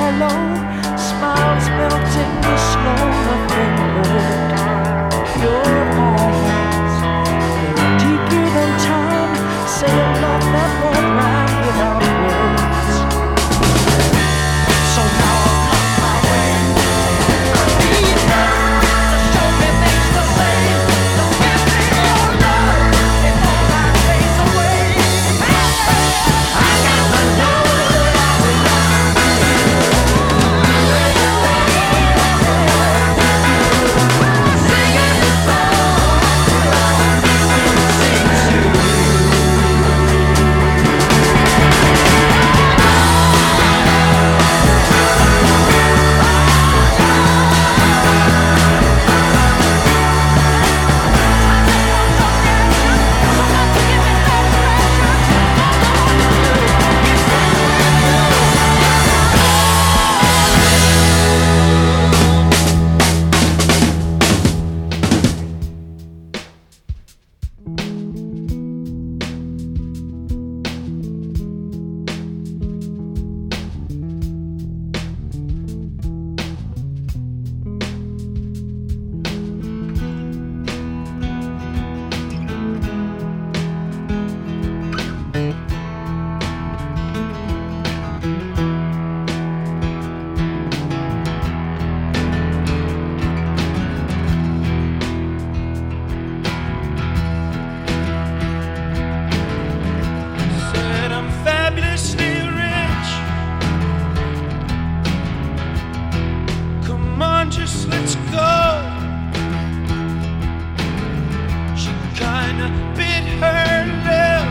shallow, smiles melting the snow, nothing but your eyes. They're deeper than time, saying love that won't rhyme without words. So now I'm on my way. I need her to show me things to say. Don't give me your love before I fade away. I got to know that I belong to you. Singing the song sings to you. Said I'm fabulously rich. Come on, just let's go. She kinda bit her lip.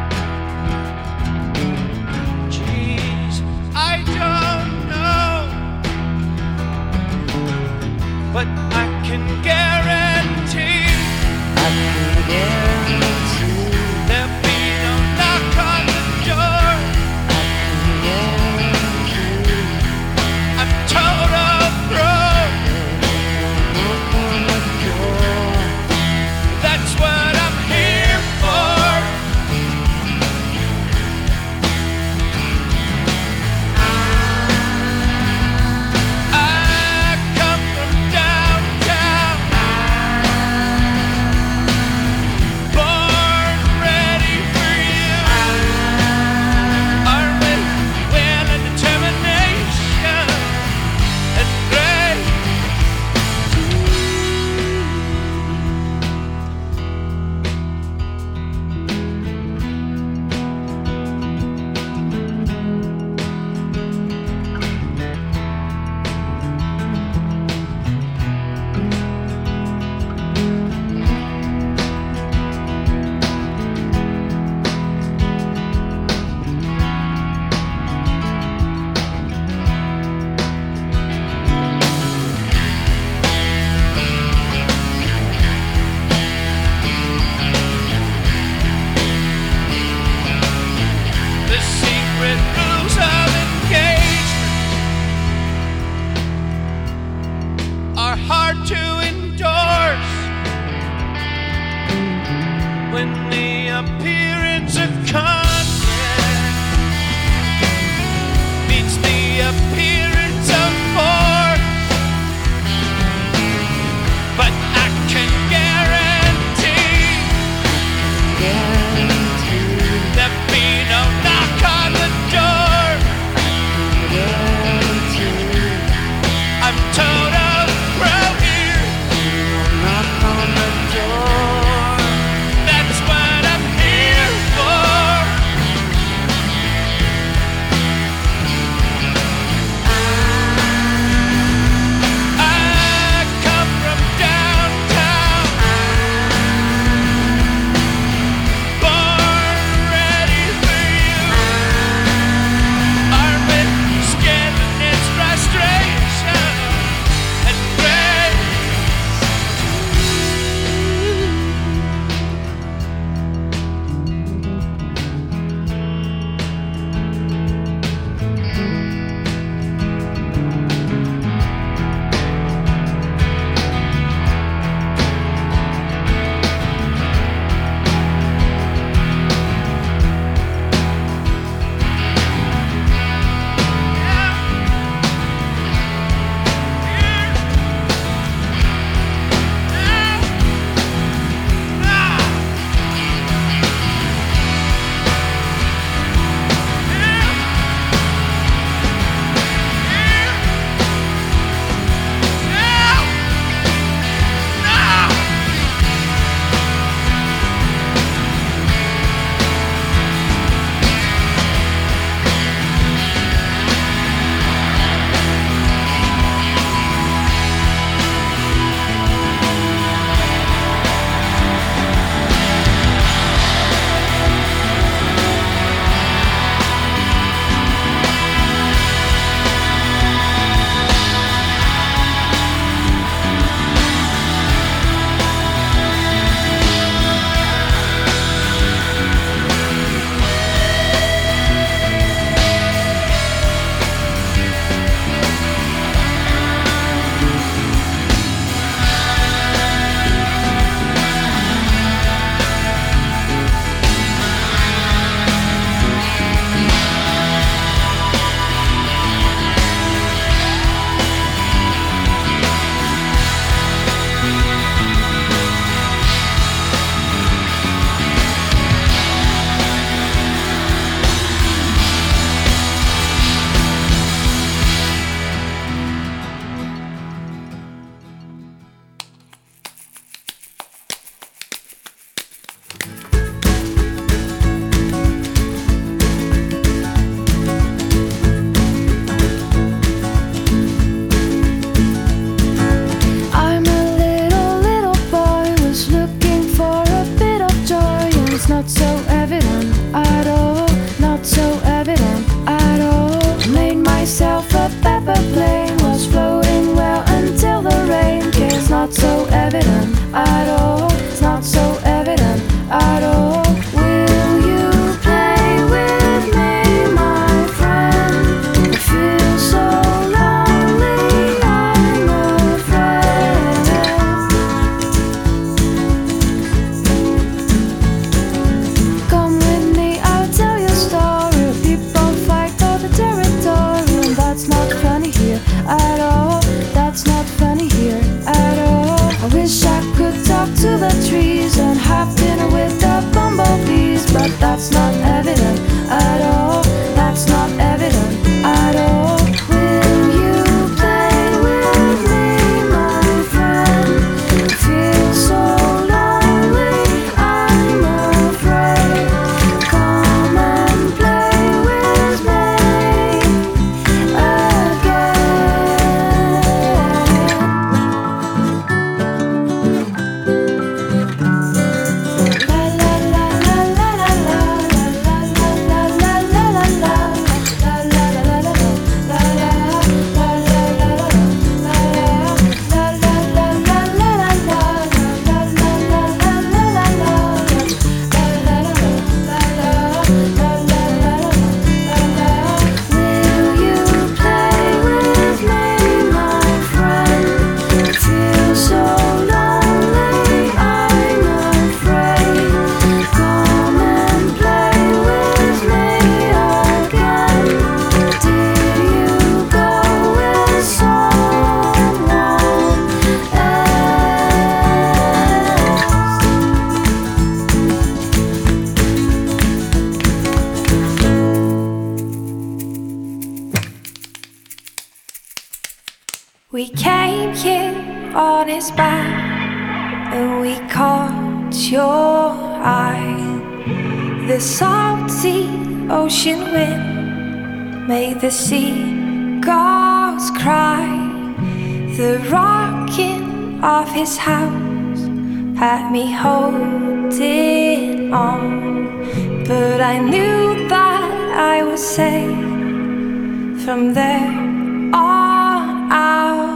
Jeez, I don't know, but I can guarantee there'll be no knock on the door. I'm total broke. That's what I'm here for. I come from downtown, born ready for you. Armed with will and determination and grace. The secret rules of engagement are hard to endorse when the appearance of conflict meets the appearance of force. But I can guarantee there'll be no knock on the door. I'm total pro here. That's what I'm here for. funny here at all. That's not funny here at all. I wish I could talk to the trees and have dinner with the bumblebees, but that's not evident at all. That's not evident at all. Will you play with me, my friend? Feel so lonely, I'm afraid. Come and play with me We came here on his back, and we caught your eye. The salty ocean wind made the seagulls cry. The rocking of his house had me holding on, but I knew that I was safe from there on out.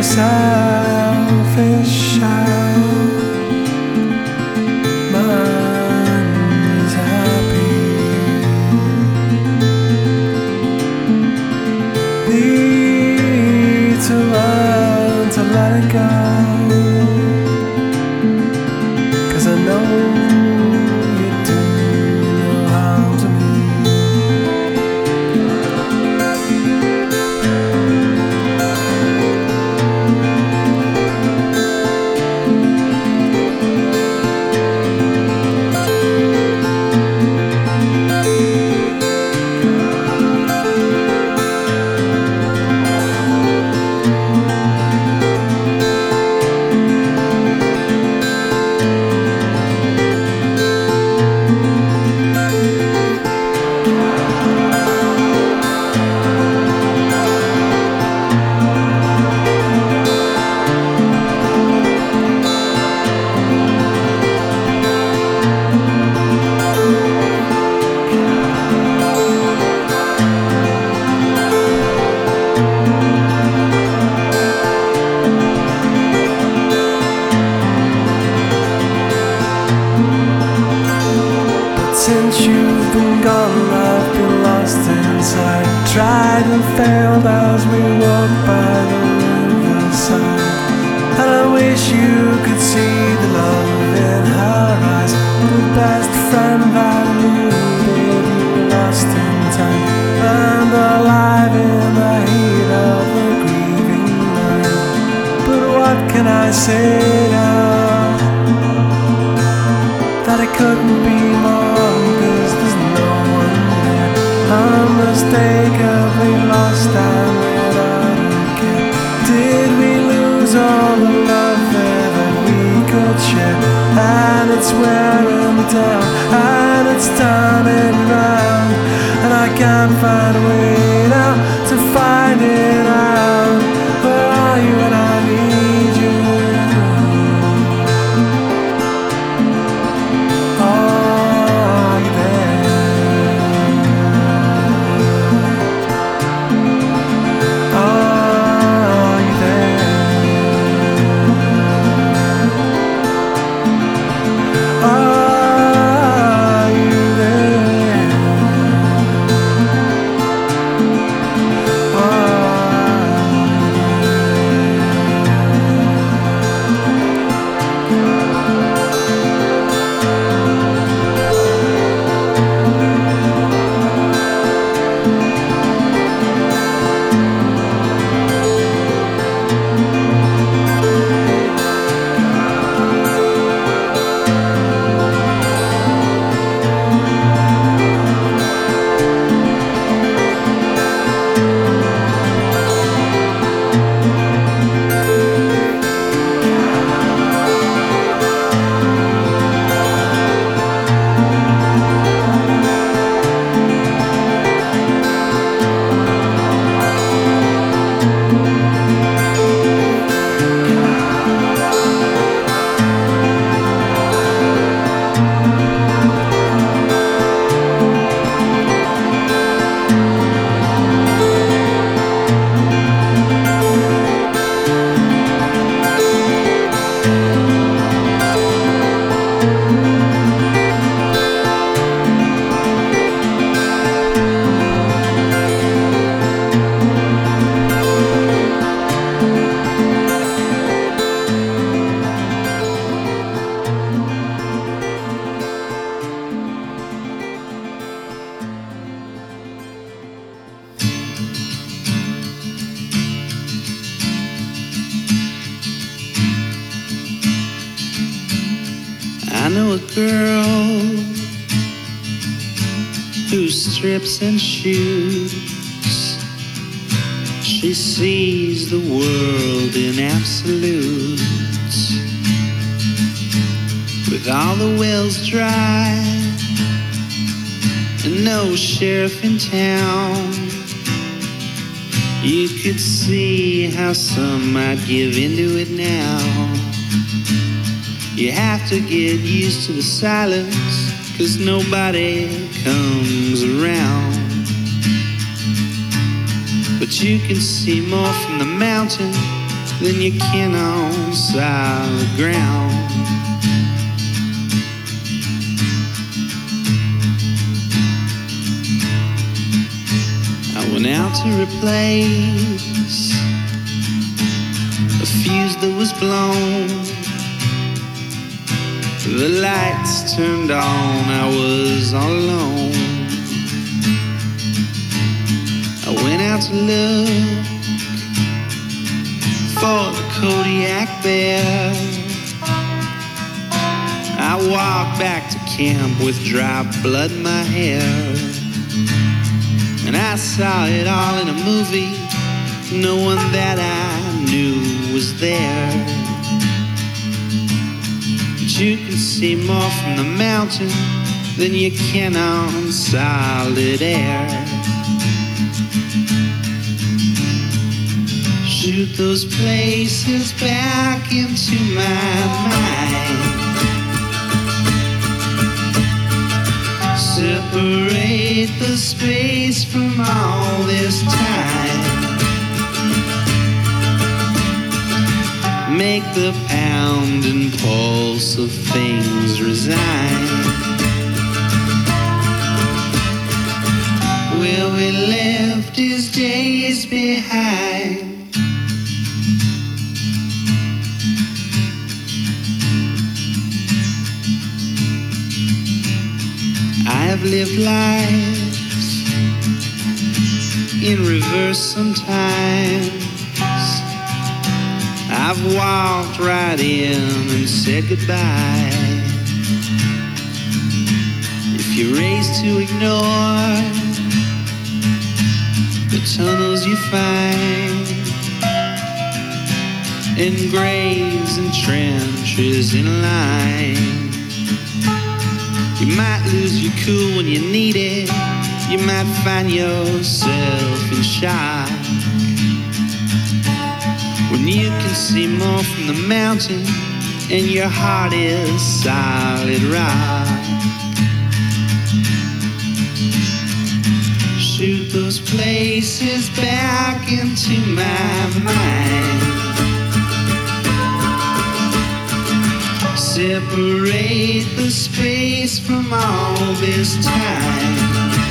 selfish child. Mine is happy. Need to learn to let it go, 'cause I know you do no harm to me. Since you've been gone, I've been lost inside. Tried and failed as we walked by the riverside. And I wish you could see the love in her eyes. The best friend I knew, baby, lost in time. And alive in the heat of the grieving night. But what can I say now? That it couldn't be more, 'cause there's no one there. Unmistakably lost and without a care. Did we lose all the love there that we could share? And it's wearing me down, and it's turning round, and I can't find a way now to find it out. Where are you when I need you? I know a girl who strips and shoots. She sees the world in absolutes. With all the wells dry and no sheriff in town, you could see how some might give into it now. You have to get used to the silence, 'cause nobody comes around. But you can see more from the mountain than you can on solid ground. I went out to replace a fuse that was blown. The lights turned on, I was all alone. I went out to look for the Kodiak Bear. I walked back to camp with dry blood in my hair. And I saw it all in a movie. No one that I knew was there. But you can see more from the mountain than you can on solid air. Shoot those places back into my mind. Separate the space from all this time. Make the pound and pulse of things resign. Where we left his days behind. I've lived lives in reverse sometimes. I've walked right in and said goodbye. If you're raised to ignore the tunnels you find, and graves and trenches in line, you might lose your cool when you need it. You might find yourself in shock when you can see more from the mountain and your heart is solid rock. Shoot those places back into my mind. Separate the space from all this time,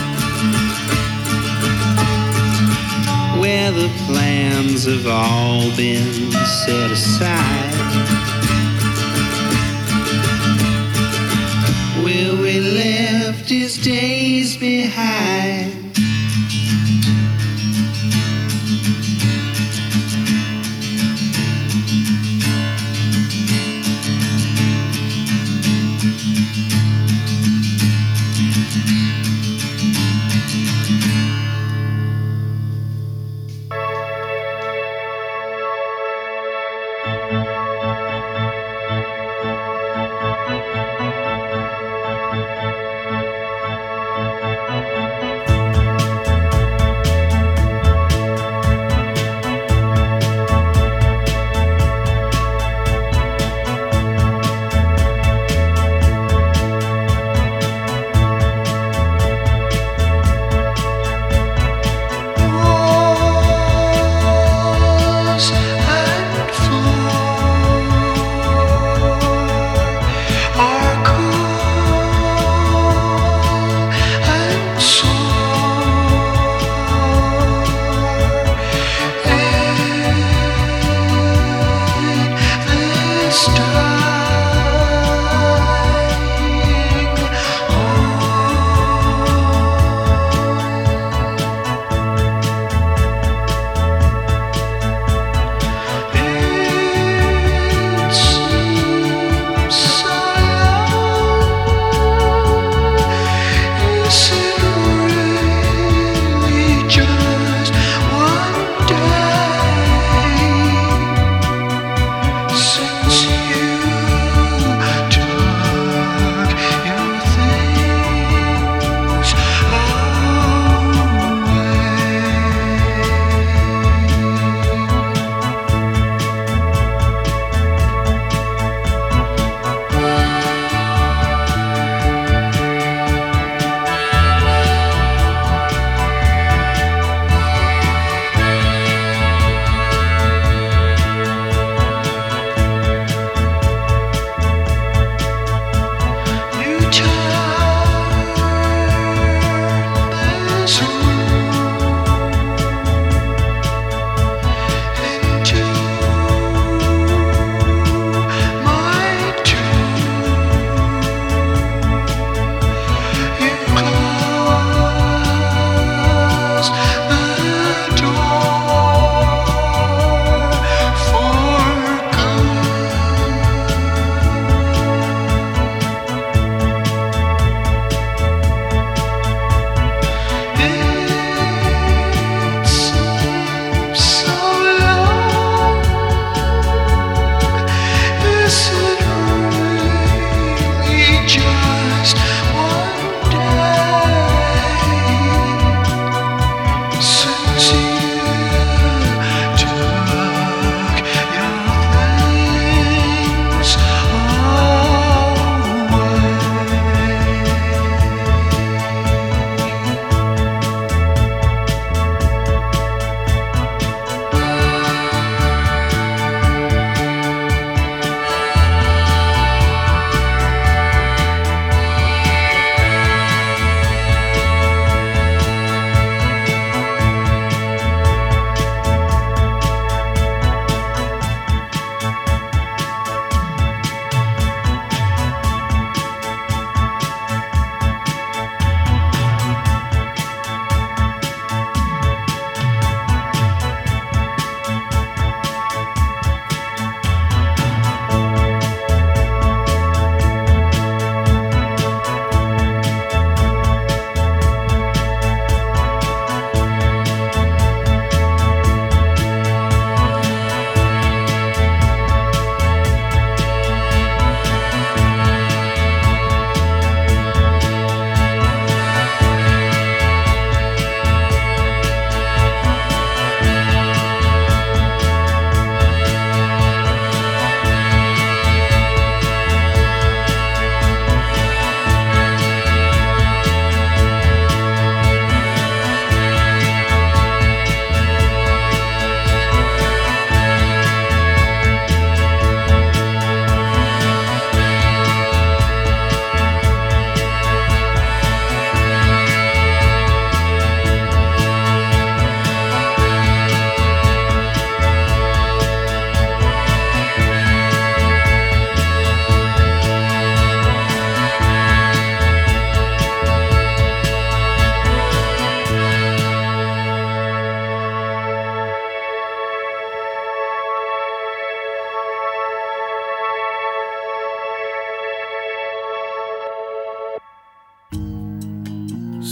where the plans have all been set aside, where we left his days behind.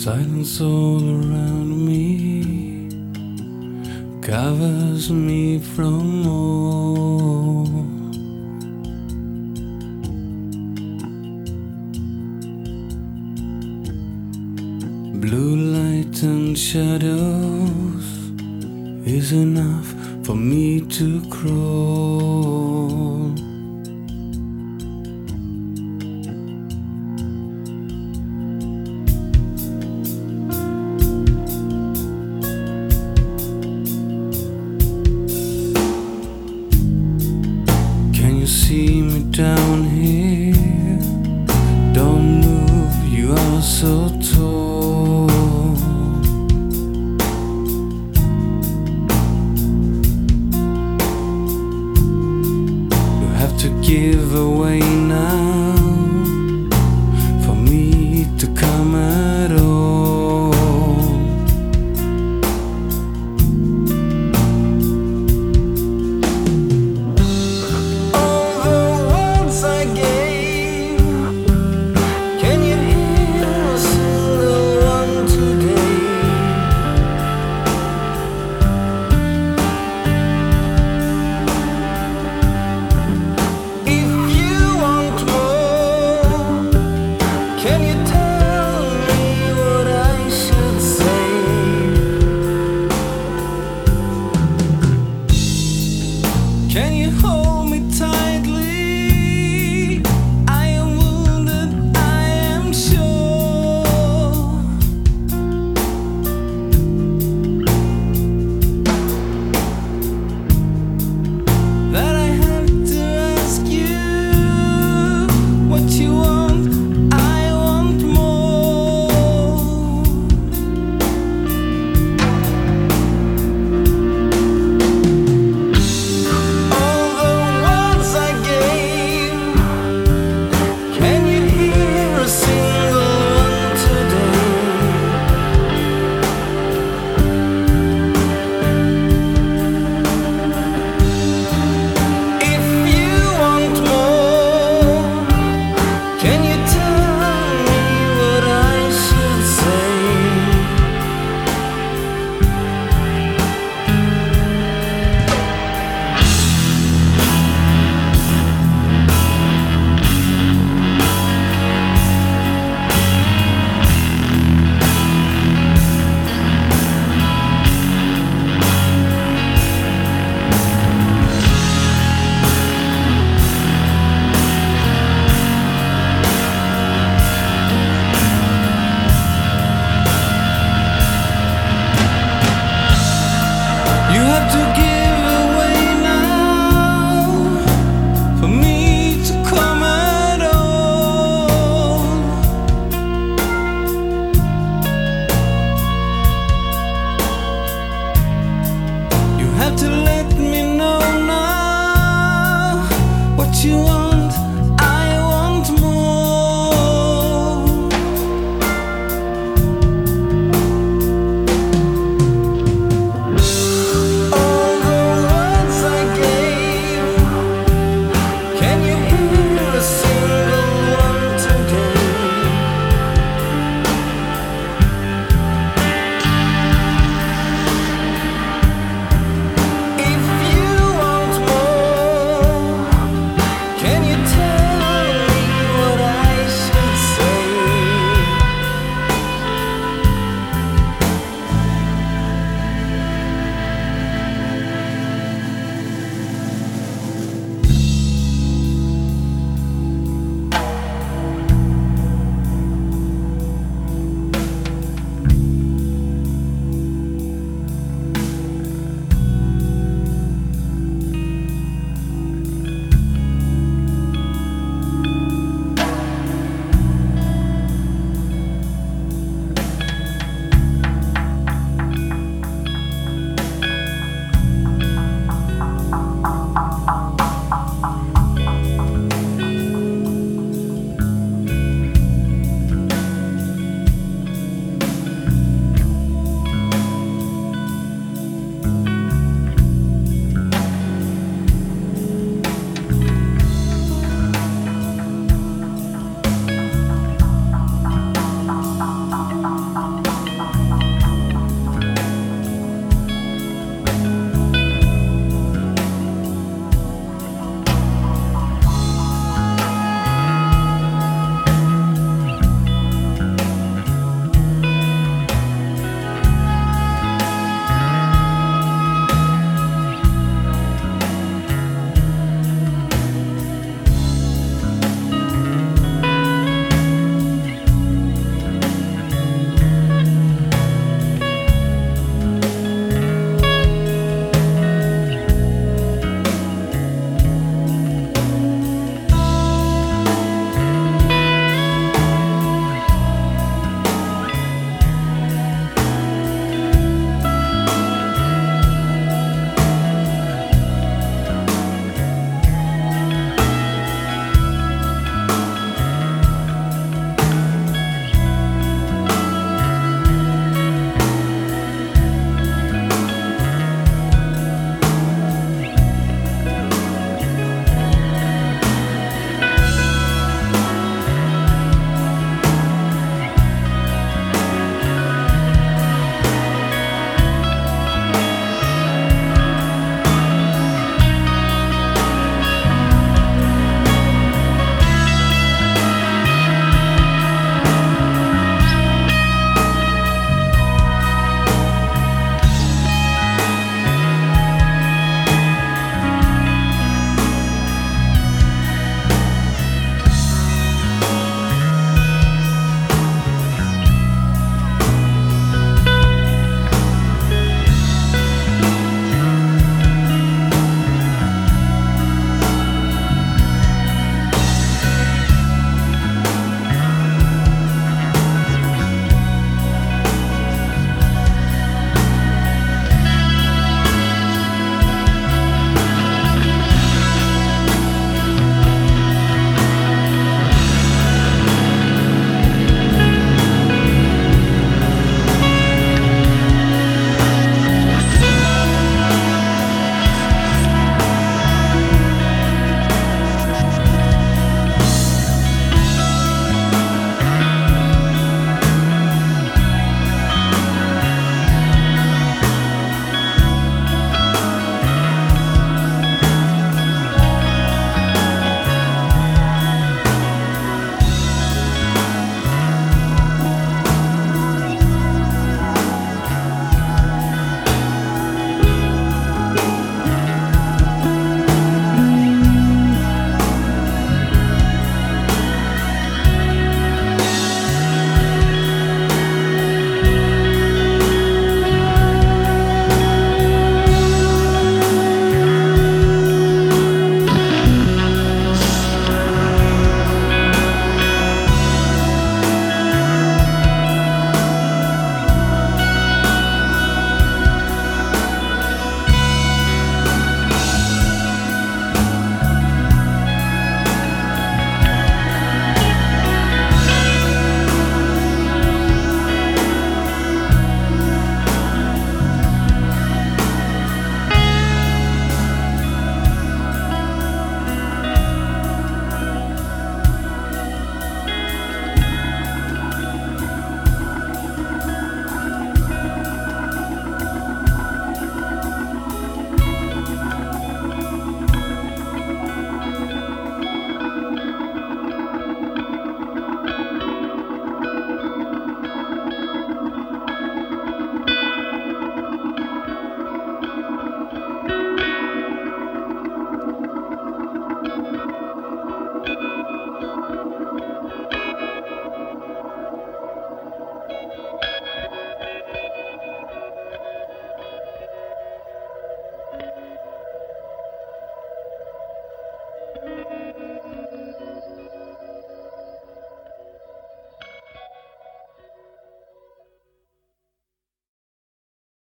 Silence all around me covers me from all. Blue light and shadows is enough for me to crawl.